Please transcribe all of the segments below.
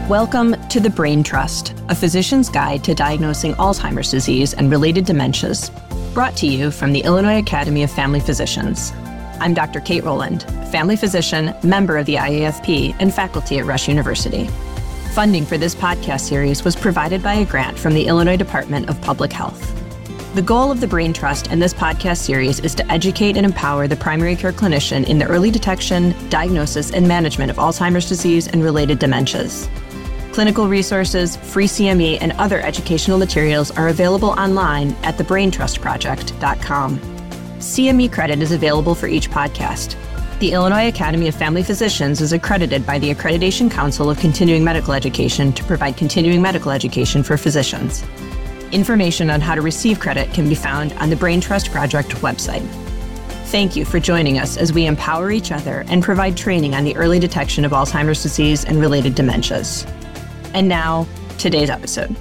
Welcome to The Brain Trust, a physician's guide to diagnosing Alzheimer's disease and related dementias, brought to you from the Illinois Academy of Family Physicians. I'm Dr. Kate Rowland, family physician, member of the IAFP, and faculty at Rush University. Funding for this podcast series was provided by a grant from the Illinois Department of Public Health. The goal of the Brain Trust and this podcast series is to educate and empower the primary care clinician in the early detection, diagnosis, and management of Alzheimer's disease and related dementias. Clinical resources, free CME, and other educational materials are available online at thebraintrustproject.com. CME credit is available for each podcast. The Illinois Academy of Family Physicians is accredited by the Accreditation Council of Continuing Medical Education to provide continuing medical education for physicians. Information on how to receive credit can be found on the Brain Trust Project website. Thank you for joining us as we empower each other and provide training on the early detection of Alzheimer's disease and related dementias. And now, today's episode.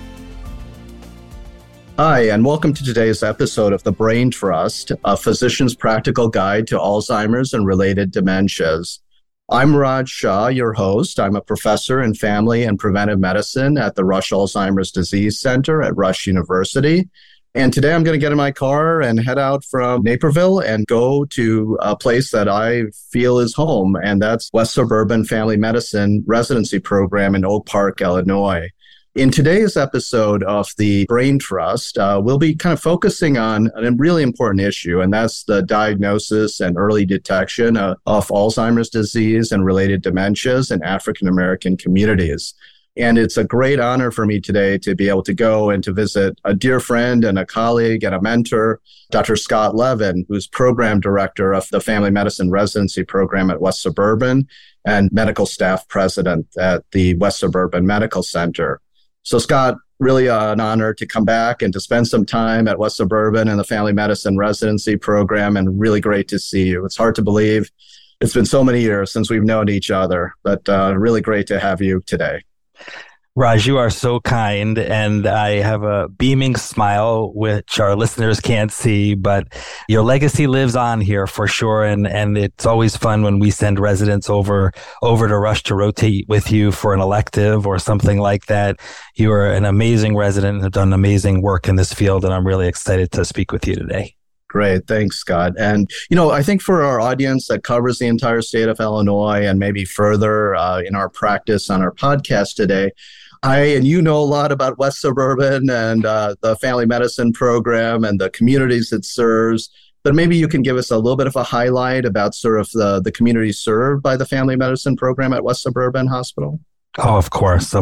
Hi, and welcome to today's episode of The Brain Trust, a physician's practical guide to Alzheimer's and related dementias. I'm Raj Shah, your host. I'm a professor in family and preventive medicine at the Rush Alzheimer's Disease Center at Rush University. And today I'm going to get in my car and head out from Naperville and go to a place that I feel is home, and that's West Suburban Family Medicine Residency Program in Oak Park, Illinois. In today's episode of the Brain Trust, we'll be kind of focusing on a really important issue, and that's the diagnosis and early detection of Alzheimer's disease and related dementias in African American communities. And it's a great honor for me today to be able to go and to visit a dear friend and a colleague and a mentor, Dr. Scott Levin, who's program director of the Family Medicine Residency Program at West Suburban and medical staff president at the West Suburban Medical Center. So Scott, really an honor to come back and to spend some time at West Suburban and the Family Medicine Residency Program, and really great to see you. It's hard to believe it's been so many years since we've known each other, but really great to have you today. Raj, you are so kind, and I have a beaming smile, which our listeners can't see, but your legacy lives on here for sure, and it's always fun when we send residents over to Rush to rotate with you for an elective or something like that. You are an amazing resident and have done amazing work in this field, and I'm really excited to speak with you today. Great. Thanks, Scott. And, I think for our audience that covers the entire state of Illinois and maybe further in our practice on our podcast today, you know a lot about West Suburban and the family medicine program and the communities it serves, but maybe you can give us a little bit of a highlight about sort of the community served by the family medicine program at West Suburban Hospital. Oh, of course.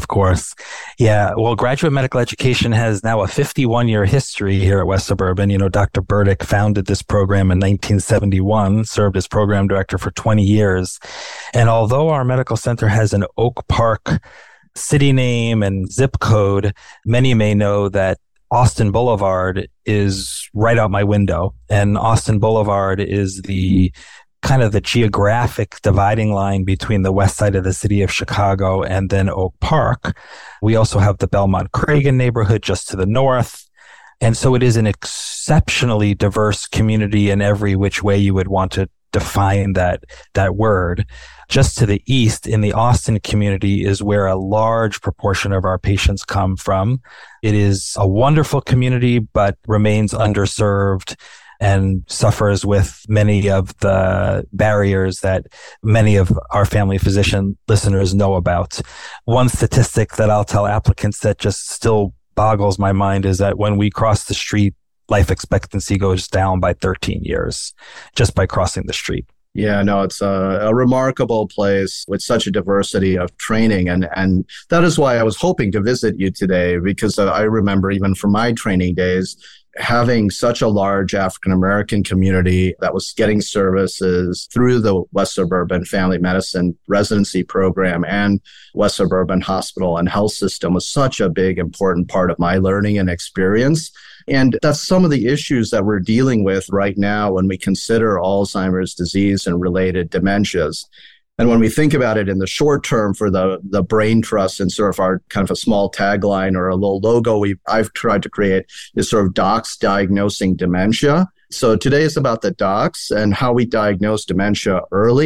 Yeah. Well, graduate medical education has now a 51-year history here at West Suburban. Dr. Burdick founded this program in 1971, served as program director for 20 years. And although our medical center has an Oak Park city name and zip code, many may know that Austin Boulevard is right out my window. And Austin Boulevard is the kind of the geographic dividing line between the west side of the city of Chicago and then Oak Park. We also have the Belmont-Cragen neighborhood just to the north. And so it is an exceptionally diverse community in every which way you would want to define that word. Just to the east in the Austin community is where a large proportion of our patients come from. It is a wonderful community, but remains underserved and suffers with many of the barriers that many of our family physician listeners know about. One statistic that I'll tell applicants that just still boggles my mind is that when we cross the street, life expectancy goes down by 13 years just by crossing the street. Yeah, no, it's a remarkable place with such a diversity of training. And that is why I was hoping to visit you today, because I remember even from my training days, having such a large African-American community that was getting services through the West Suburban Family Medicine Residency Program and West Suburban Hospital and Health System was such a big, important part of my learning and experience. And that's some of the issues that we're dealing with right now when we consider Alzheimer's disease and related dementias. And when we think about it in the short term for the Brain Trust and sort of our kind of a small tagline or a little logo I've tried to create is sort of docs diagnosing dementia. So today is about the docs and how we diagnose dementia early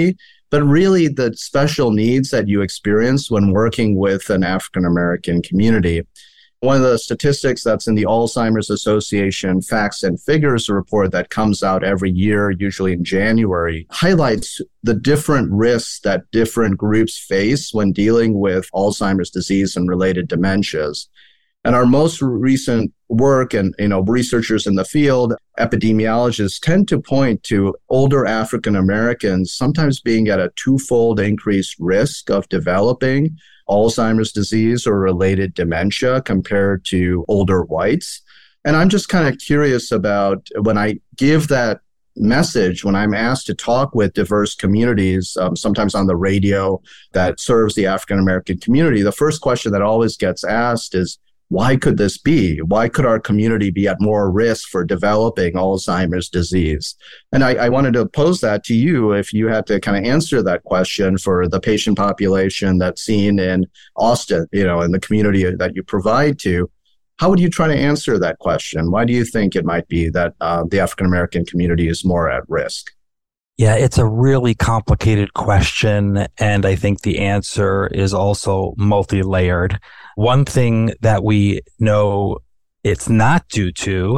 but really the special needs that you experience when working with an African American community. One of the statistics that's in the Alzheimer's Association Facts and Figures report that comes out every year, usually in January, highlights the different risks that different groups face when dealing with Alzheimer's disease and related dementias. And our most recent work and, researchers in the field, epidemiologists tend to point to older African Americans sometimes being at a twofold increased risk of developing Alzheimer's disease or related dementia compared to older whites. And I'm just kind of curious about when I give that message, when I'm asked to talk with diverse communities, sometimes on the radio that serves the African American community, the first question that always gets asked is, why could this be? Why could our community be at more risk for developing Alzheimer's disease? And I wanted to pose that to you if you had to kind of answer that question for the patient population that's seen in Austin, in the community that you provide to. How would you try to answer that question? Why do you think it might be that the African American community is more at risk? Yeah, it's a really complicated question, and I think the answer is also multi-layered. One thing that we know it's not due to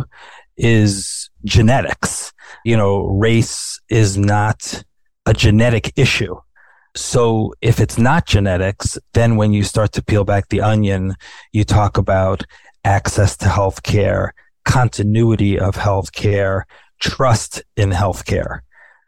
is genetics. Race is not a genetic issue. So if it's not genetics, then when you start to peel back the onion, you talk about access to healthcare, continuity of healthcare, trust in healthcare.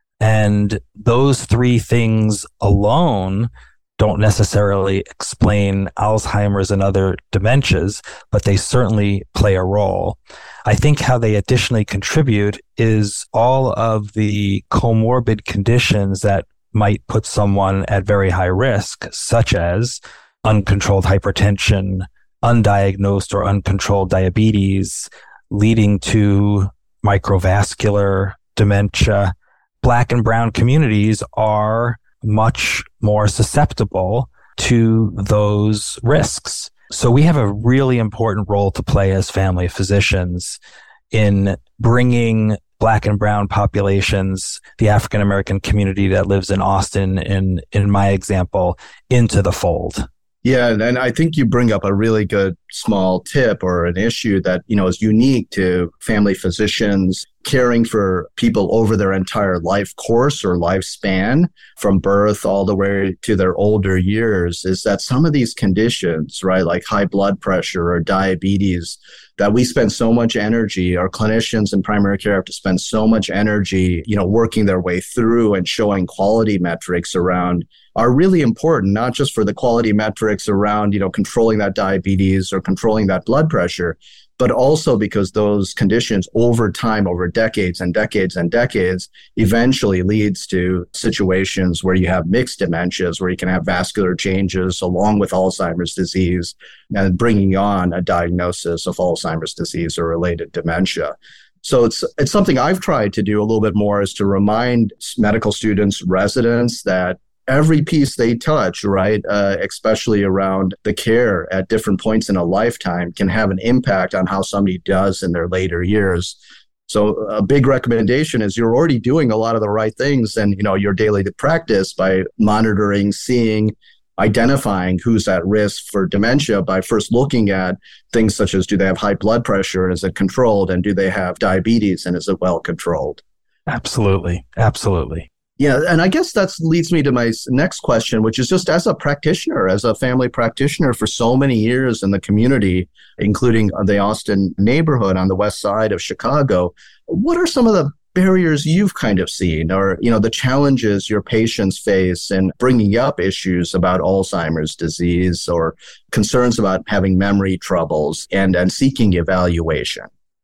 And those three things alone don't necessarily explain Alzheimer's and other dementias, but they certainly play a role. I think how they additionally contribute is all of the comorbid conditions that might put someone at very high risk, such as uncontrolled hypertension, undiagnosed or uncontrolled diabetes, leading to microvascular dementia. Black and brown communities are much more susceptible to those risks. So we have a really important role to play as family physicians in bringing Black and brown populations, the African American community that lives in Austin, in my example, into the fold. Yeah, and I think you bring up a really good small tip or an issue that, is unique to family physicians caring for people over their entire life course or lifespan from birth all the way to their older years, is that some of these conditions, right, like high blood pressure or diabetes, that we spend so much energy, our clinicians in primary care have to spend so much energy, working their way through and showing quality metrics around, are really important, not just for the quality metrics around, controlling that diabetes or controlling that blood pressure, but also because those conditions over time, over decades and decades and decades, eventually leads to situations where you have mixed dementias, where you can have vascular changes along with Alzheimer's disease and bringing on a diagnosis of Alzheimer's disease or related dementia. So it's something I've tried to do a little bit more, is to remind medical students, residents, that every piece they touch, right, especially around the care at different points in a lifetime, can have an impact on how somebody does in their later years. So a big recommendation is you're already doing a lot of the right things in, your daily practice by monitoring, seeing, identifying who's at risk for dementia by first looking at things such as, do they have high blood pressure and is it controlled? And do they have diabetes and is it well controlled? Absolutely. Absolutely. Yeah, and I guess that leads me to my next question, which is just as a practitioner, as a family practitioner for so many years in the community, including the Austin neighborhood on the west side of Chicago, what are some of the barriers you've kind of seen, or, the challenges your patients face in bringing up issues about Alzheimer's disease or concerns about having memory troubles and seeking evaluation?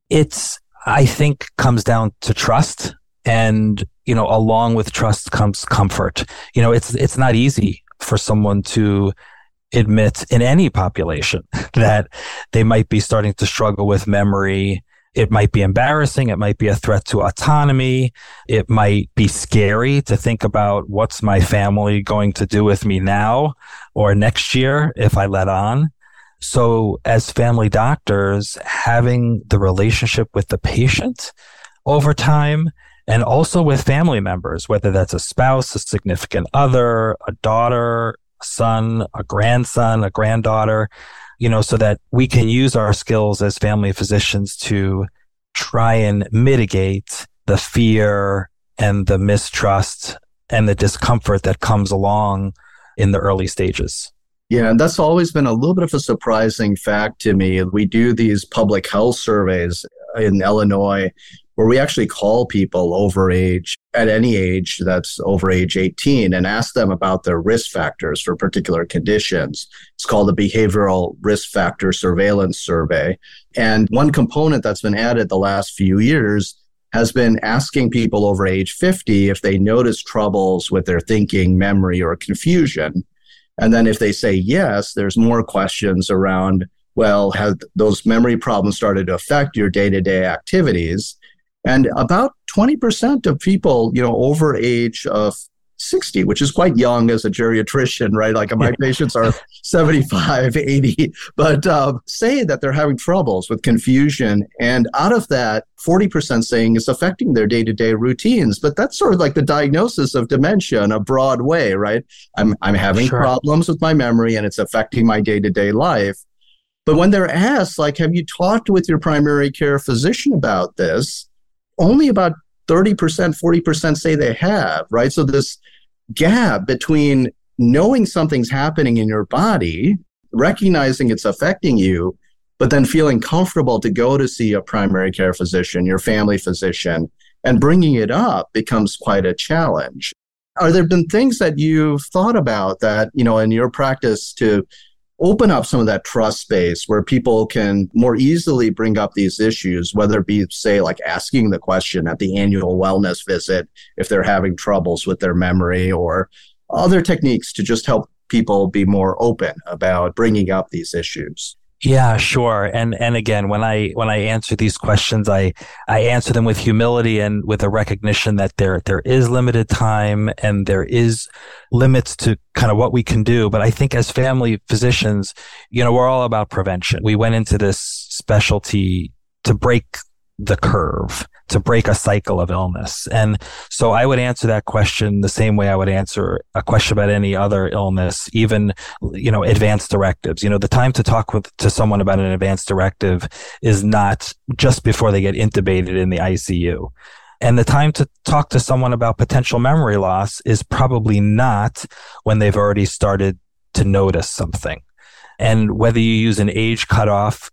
I think, comes down to trust. And, along with trust comes comfort. It's not easy for someone to admit in any population that they might be starting to struggle with memory. It might be embarrassing. It might be a threat to autonomy. It might be scary to think about, what's my family going to do with me now or next year if I let on. So as family doctors, having the relationship with the patient over time and also with family members, whether that's a spouse, a significant other, a daughter, a son, a grandson, a granddaughter, so that we can use our skills as family physicians to try and mitigate the fear and the mistrust and the discomfort that comes along in the early stages. Yeah, and that's always been a little bit of a surprising fact to me. We do these public health surveys in Illinois where we actually call people over age, at any age that's over age 18, and ask them about their risk factors for particular conditions. It's called the Behavioral Risk Factor Surveillance Survey. And one component that's been added the last few years has been asking people over age 50 if they notice troubles with their thinking, memory, or confusion. And then if they say yes, there's more questions around, well, have those memory problems started to affect your day-to-day activities? And about 20% of people, over age of 60, which is quite young as a geriatrician, right? Like my patients are 75, 80, but say that they're having troubles with confusion. And out of that, 40% saying it's affecting their day-to-day routines. But that's sort of like the diagnosis of dementia in a broad way, right? I'm having problems with my memory and it's affecting my day-to-day life. But when they're asked, like, have you talked with your primary care physician about this? Only about 30%, 40% say they have, right? So this gap between knowing something's happening in your body, recognizing it's affecting you, but then feeling comfortable to go to see a primary care physician, your family physician, and bringing it up becomes quite a challenge. Are there been things that you've thought about that, in your practice to open up some of that trust space where people can more easily bring up these issues, whether it be, say, like asking the question at the annual wellness visit if they're having troubles with their memory, or other techniques to just help people be more open about bringing up these issues? Yeah, sure. And again, when I answer these questions, I answer them with humility and with a recognition that there is limited time and there is limits to kind of what we can do. But I think as family physicians, we're all about prevention. We went into this specialty to break the curve, to break a cycle of illness. And so I would answer that question the same way I would answer a question about any other illness, even, advanced directives. The time to talk to someone about an advanced directive is not just before they get intubated in the ICU. And the time to talk to someone about potential memory loss is probably not when they've already started to notice something. And whether you use an age cutoff,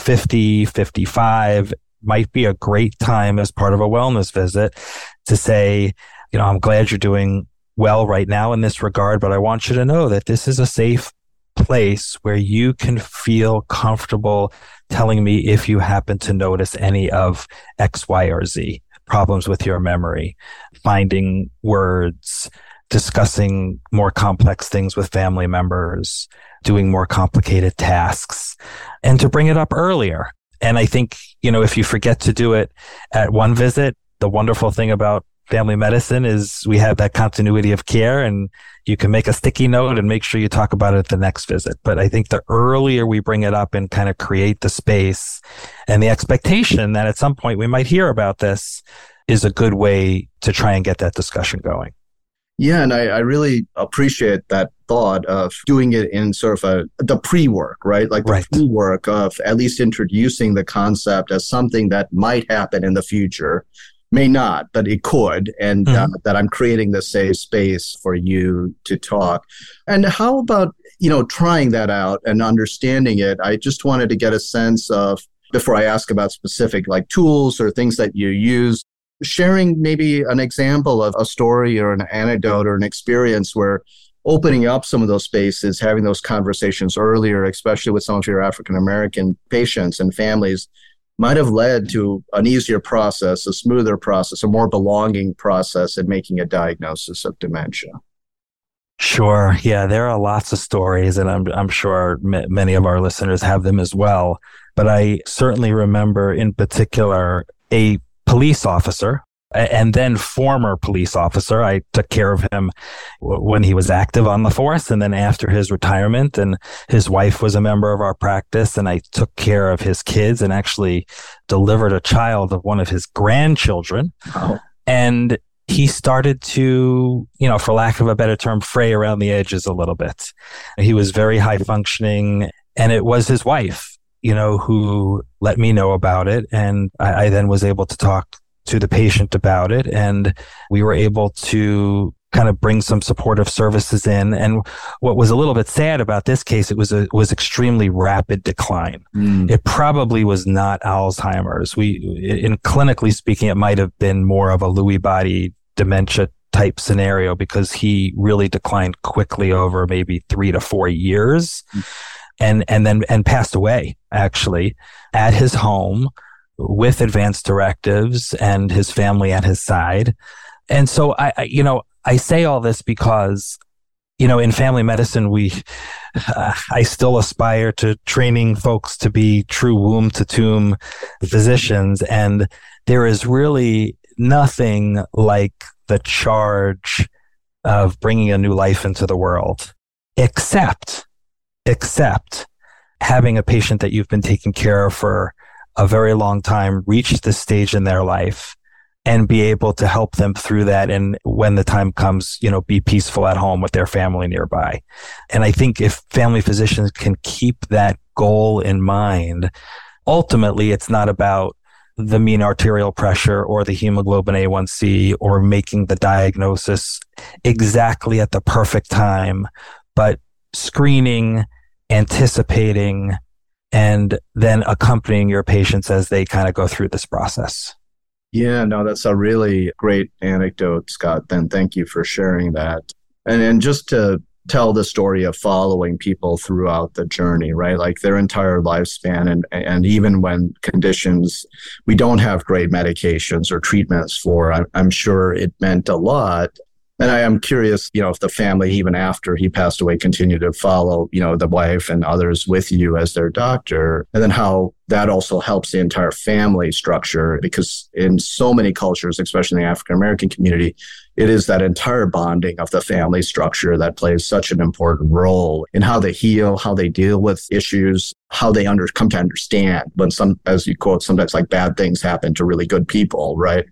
50, 55, might be a great time as part of a wellness visit to say, I'm glad you're doing well right now in this regard, but I want you to know that this is a safe place where you can feel comfortable telling me if you happen to notice any of X, Y, or Z, problems with your memory, finding words, discussing more complex things with family members, doing more complicated tasks, and to bring it up earlier. And I think, if you forget to do it at one visit, the wonderful thing about family medicine is we have that continuity of care, and you can make a sticky note and make sure you talk about it at the next visit. But I think the earlier we bring it up and kind of create the space and the expectation that at some point we might hear about this is a good way to try and get that discussion going. Yeah, and I really appreciate that thought of doing it in sort of the pre-work, right? Like the pre-work of at least introducing the concept as something that might happen in the future, may not, but it could, and that I'm creating the safe space for you to talk. And how about, trying that out and understanding it? I just wanted to get a sense of, before I ask about specific like tools or things that you use, sharing maybe an example of a story or an anecdote or an experience where opening up some of those spaces, having those conversations earlier, especially with some of your African-American patients and families, might have led to an easier process, a smoother process, a more belonging process in making a diagnosis of dementia. Sure. Yeah, there are lots of stories, and I'm sure many of our listeners have them as well. But I certainly remember in particular a police officer, and then former police officer. I took care of him when he was active on the force, and then after his retirement, and his wife was a member of our practice, and I took care of his kids and actually delivered a child of one of his grandchildren. Oh. And he started to, for lack of a better term, fray around the edges a little bit. He was very high functioning, and it was his wife, who let me know about it. And I then was able to talk to the patient about it. And we were able to kind of bring some supportive services in. And what was a little bit sad about this case, it was extremely rapid decline. It probably was not Alzheimer's. In clinically speaking, it might have been more of a Lewy body dementia type scenario, because he really declined quickly over maybe 3 to 4 years, and passed away actually at his home with advanced directives and his family at his side. And so I say all this because, in family medicine, I still aspire to training folks to be true womb to tomb physicians. And there is really nothing like the charge of bringing a new life into the world, except having a patient that you've been taking care of for a very long time reach this stage in their life and be able to help them through that. And when the time comes, be peaceful at home with their family nearby. And I think if family physicians can keep that goal in mind, ultimately it's not about the mean arterial pressure or the hemoglobin A1C or making the diagnosis exactly at the perfect time, but screening, anticipating, and then accompanying your patients as they kind of go through this process. Yeah, no, that's a really great anecdote, Scott. Then thank you for sharing that. And just to tell the story of following people throughout the journey, right? Like their entire lifespan. And even when conditions we don't have great medications or treatments for, I'm sure it meant a lot. And I am curious, if the family, even after he passed away, continued to follow, the wife and others with you as their doctor, and then how that also helps the entire family structure, because in so many cultures, especially in the African American community, it is that entire bonding of the family structure that plays such an important role in how they heal, how they deal with issues, how they come to understand when as you quote, sometimes like bad things happen to really good people, right?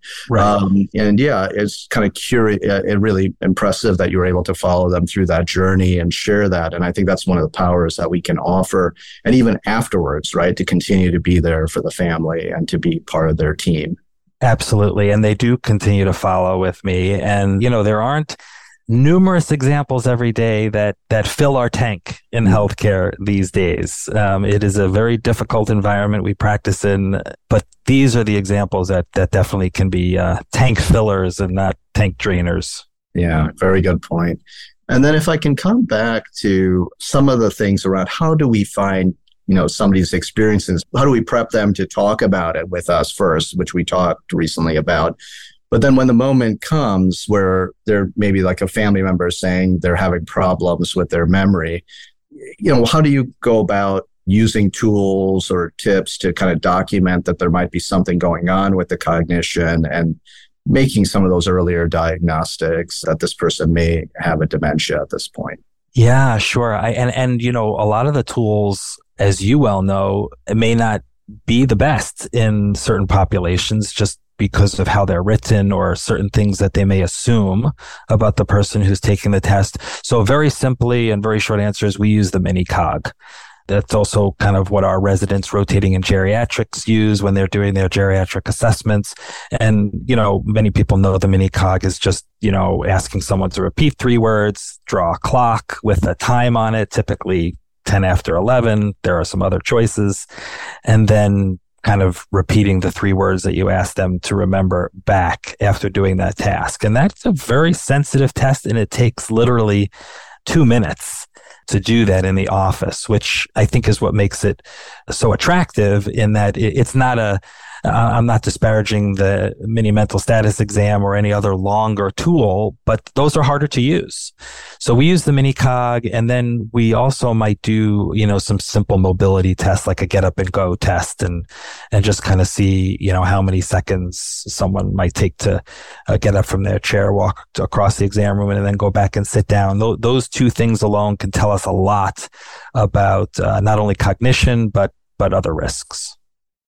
And yeah, it's kind of really impressive that you were able to follow them through that journey and share that. And I think that's one of the powers that we can offer. And even afterwards, right, to continue to be there for the family and to be part of their team. Absolutely. And they do continue to follow with me. And, there aren't numerous examples every day that fill our tank in healthcare these days. It is a very difficult environment we practice in, but these are the examples that definitely can be tank fillers and not tank drainers. Yeah, very good point. And then if I can come back to some of the things around how do we find somebody's experiences, how do we prep them to talk about it with us first, which we talked recently about. But then when the moment comes where there may be like a family member saying they're having problems with their memory, how do you go about using tools or tips to kind of document that there might be something going on with the cognition and making some of those earlier diagnostics that this person may have a dementia at this point? Yeah, sure. And a lot of the tools, as you well know, may not be the best in certain populations just because of how they're written or certain things that they may assume about the person who's taking the test. So very simply and very short answer is we use the mini-cog. That's also kind of what our residents rotating in geriatrics use when they're doing their geriatric assessments. And, many people know the mini-cog is just, asking someone to repeat 3 words, draw a clock with a time on it, typically 10 after 11. There are some other choices. And then kind of repeating the 3 words that you asked them to remember back after doing that task. And that's a very sensitive test, and it takes literally 2 minutes to do that in the office, which I think is what makes it so attractive in that it's not I'm not disparaging the mini mental status exam or any other longer tool, but those are harder to use. So we use the mini-cog, and then we also might do, some simple mobility tests like a get up and go test and just kind of see, how many seconds someone might take to get up from their chair, walk across the exam room, and then go back and sit down. Those 2 things alone can tell us a lot about not only cognition, but other risks.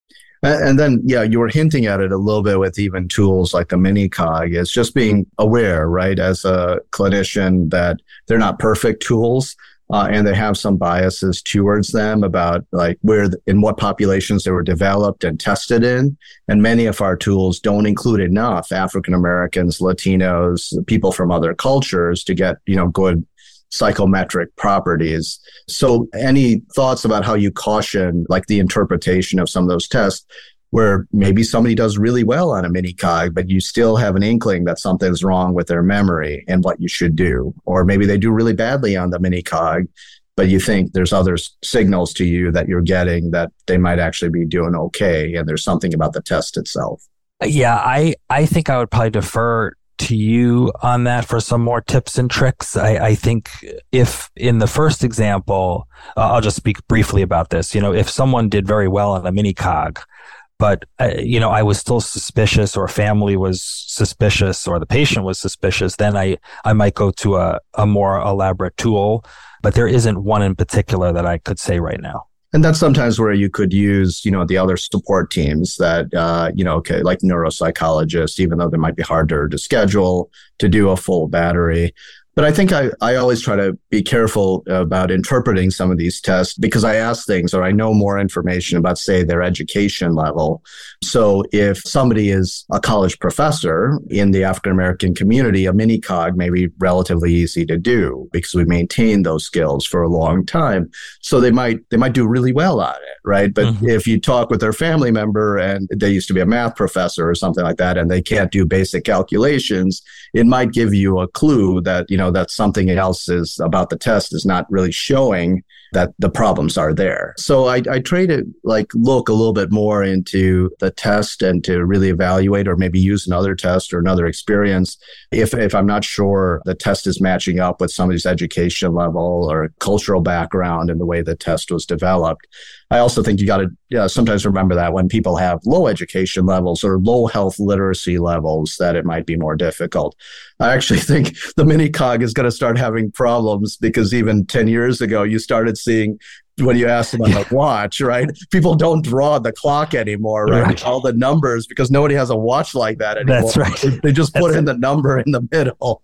And then, yeah, you were hinting at it a little bit with even tools like the mini-cog. It's just being aware, right, as a clinician that they're not perfect tools. And they have some biases towards them about like in what populations they were developed and tested in. And many of our tools don't include enough African Americans, Latinos, people from other cultures to get, good psychometric properties. So any thoughts about how you caution like the interpretation of some of those tests where maybe somebody does really well on a mini-cog, but you still have an inkling that something's wrong with their memory and what you should do. Or maybe they do really badly on the mini-cog, but you think there's other signals to you that you're getting that they might actually be doing okay. And there's something about the test itself. Yeah, I think I would probably defer to you on that for some more tips and tricks. I think if in the first example, I'll just speak briefly about this. If someone did very well on a mini-cog, but, I was still suspicious or family was suspicious or the patient was suspicious, then I might go to a more elaborate tool. But there isn't one in particular that I could say right now. And that's sometimes where you could use, the other support teams that, like neuropsychologists, even though they might be harder to schedule to do a full battery. But I think I always try to be careful about interpreting some of these tests because I ask things or I know more information about, say, their education level. So if somebody is a college professor in the African-American community, a mini-cog may be relatively easy to do because we maintain those skills for a long time. So they might do really well on it, right? But if you talk with their family member and they used to be a math professor or something like that, and they can't do basic calculations, it might give you a clue that, that something else is about the test is not really showing that the problems are there. So I try to look a little bit more into the test and to really evaluate or maybe use another test or another experience if I'm not sure the test is matching up with somebody's education level or cultural background and the way the test was developed. I also think you got to sometimes remember that when people have low education levels or low health literacy levels, that it might be more difficult. I actually think the mini-cog is going to start having problems because even 10 years ago, you started seeing when you ask them on a watch, right? People don't draw the clock anymore, right? All the numbers because nobody has a watch like that anymore. That's right. They just put in the number in the middle.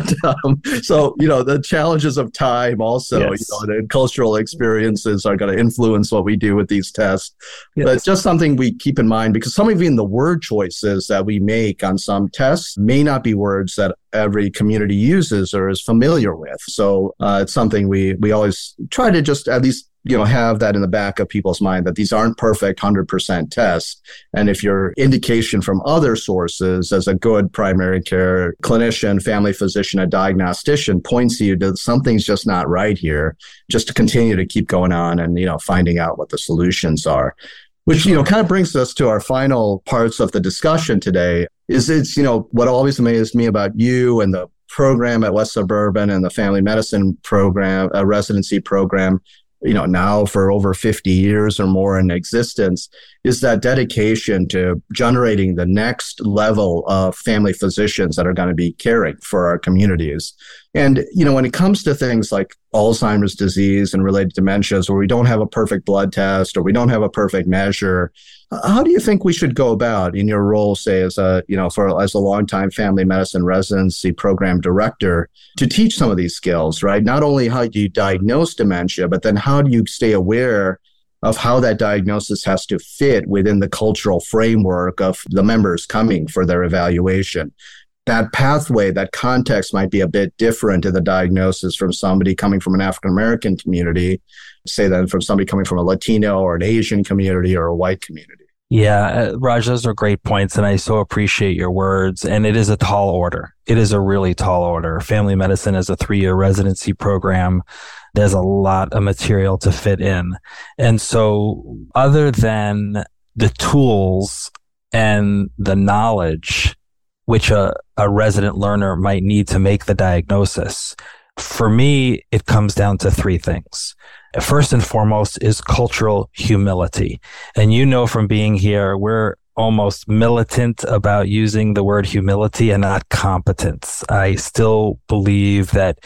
But, so, the challenges of time also, the cultural experiences are going to influence what we do with these tests. Yes. But it's just something we keep in mind because some of even the word choices that we make on some tests may not be words that every community uses or is familiar with. So it's something we always try to just at least have that in the back of people's mind that these aren't perfect 100% tests. And if your indication from other sources as a good primary care clinician, family physician, a diagnostician points you to something's just not right here, just to continue to keep going on and, finding out what the solutions are. Which, kind of brings us to our final parts of the discussion today is what always amazed me about you and the program at West Suburban and the family medicine program, residency program, now for over 50 years or more in existence, is that dedication to generating the next level of family physicians that are going to be caring for our communities. And, when it comes to things like Alzheimer's disease and related dementias, where we don't have a perfect blood test or we don't have a perfect measure, how do you think we should go about in your role, say, as a longtime family medicine residency program director to teach some of these skills, right? Not only how do you diagnose dementia, but then how do you stay aware of how that diagnosis has to fit within the cultural framework of the members coming for their evaluation. That pathway, that context might be a bit different in the diagnosis from somebody coming from an African-American community, say than from somebody coming from a Latino or an Asian community or a white community. Yeah, Raj, those are great points, and I so appreciate your words. And it is a tall order. It is a really tall order. Family medicine is a 3-year residency program. There's a lot of material to fit in. And so other than the tools and the knowledge which a resident learner might need to make the diagnosis, for me, it comes down to 3 things. First and foremost is cultural humility. And from being here, we're almost militant about using the word humility and not competence. I still believe that,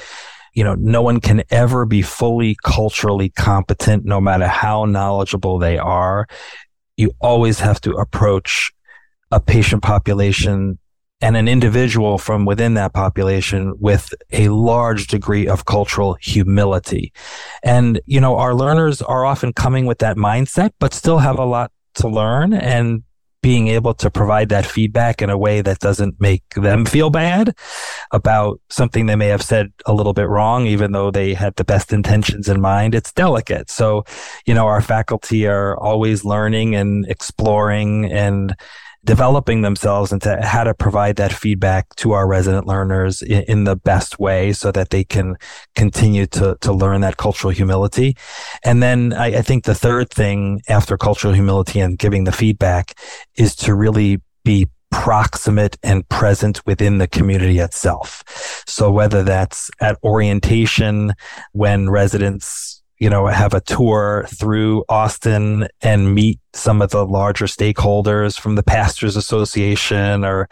no one can ever be fully culturally competent, no matter how knowledgeable they are. you always have to approach a patient population and an individual from within that population with a large degree of cultural humility. And, our learners are often coming with that mindset, but still have a lot to learn, and being able to provide that feedback in a way that doesn't make them feel bad about something they may have said a little bit wrong, even though they had the best intentions in mind. It's delicate. So, our faculty are always learning and exploring and developing themselves into how to provide that feedback to our resident learners in the best way so that they can continue to learn that cultural humility. And then I think the third thing after cultural humility and giving the feedback is to really be proximate and present within the community itself. So whether that's at orientation, when residents have a tour through Austin and meet some of the larger stakeholders from the Pastors Association or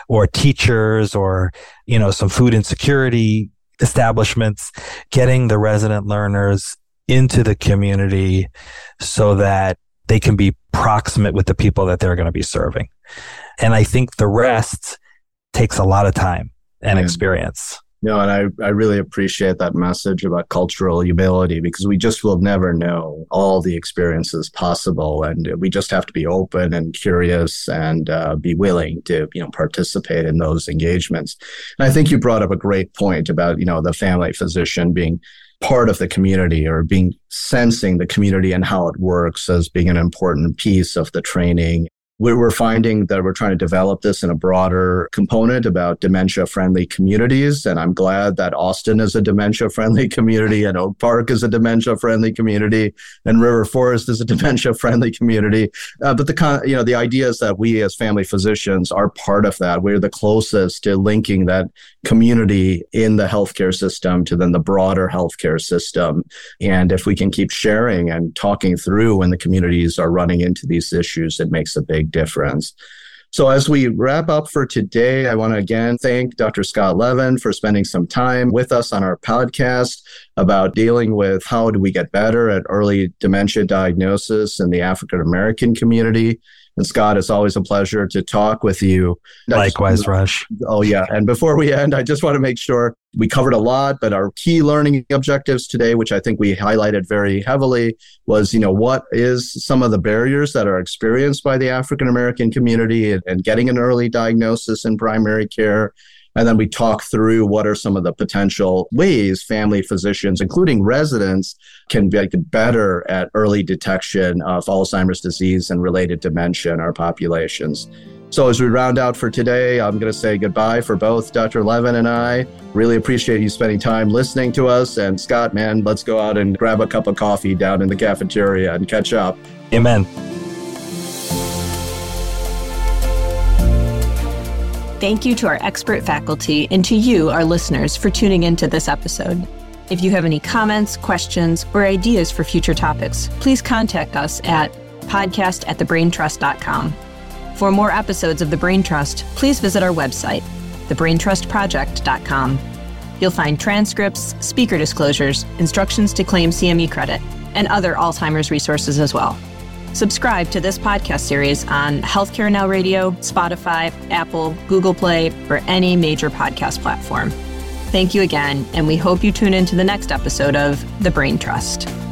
teachers or, some food insecurity establishments, getting the resident learners into the community so that they can be proximate with the people that they're going to be serving. And I think the rest takes a lot of time and experience. No, and I really appreciate that message about cultural humility, because we just will never know all the experiences possible. And we just have to be open and curious and be willing to, participate in those engagements. And I think you brought up a great point about, the family physician being part of the community or sensing the community and how it works as being an important piece of the training. We're finding that we're trying to develop this in a broader component about dementia-friendly communities. And I'm glad that Austin is a dementia-friendly community and Oak Park is a dementia-friendly community and River Forest is a dementia-friendly community. But the idea is that we as family physicians are part of that. We're the closest to linking that community in the healthcare system to then the broader healthcare system. And if we can keep sharing and talking through when the communities are running into these issues, it makes a big difference. So as we wrap up for today, I want to again thank Dr. Scott Levin for spending some time with us on our podcast about dealing with how do we get better at early dementia diagnosis in the African American community. And Scott, it's always a pleasure to talk with you. Likewise, Raj. Oh, yeah. And before we end, I just want to make sure we covered a lot, but our key learning objectives today, which I think we highlighted very heavily, was, what is some of the barriers that are experienced by the African American community and getting an early diagnosis in primary care. And then we talk through what are some of the potential ways family physicians, including residents, can get better at early detection of Alzheimer's disease and related dementia in our populations. So as we round out for today, I'm going to say goodbye for both Dr. Levin and I. Really appreciate you spending time listening to us. And Scott, man, let's go out and grab a cup of coffee down in the cafeteria and catch up. Amen. Thank you to our expert faculty and to you, our listeners, for tuning into this episode. If you have any comments, questions, or ideas for future topics, please contact us at podcast@thebraintrust.com. For more episodes of The Brain Trust, please visit our website, thebraintrustproject.com. You'll find transcripts, speaker disclosures, instructions to claim CME credit, and other Alzheimer's resources as well. Subscribe to this podcast series on Healthcare Now Radio, Spotify, Apple, Google Play, or any major podcast platform. Thank you again, and we hope you tune into the next episode of The Brain Trust.